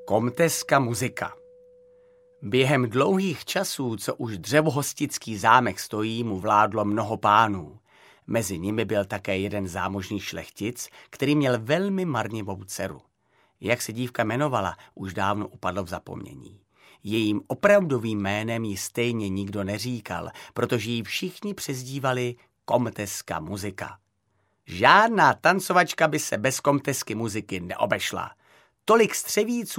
Komteska Muzika. Během dlouhých časů, co už dřevohostický zámek stojí, mu vládlo mnoho pánů. Mezi nimi byl také jeden zámožný šlechtic, který měl velmi marnivou dceru. Jak se dívka jmenovala, už dávno upadlo v zapomnění. Jejím opravdovým jménem ji stejně nikdo neříkal, protože ji všichni přezdívali Komteska Muzika. Žádná tancovačka by se bez komtesky muziky neobešla. Tolik střevíců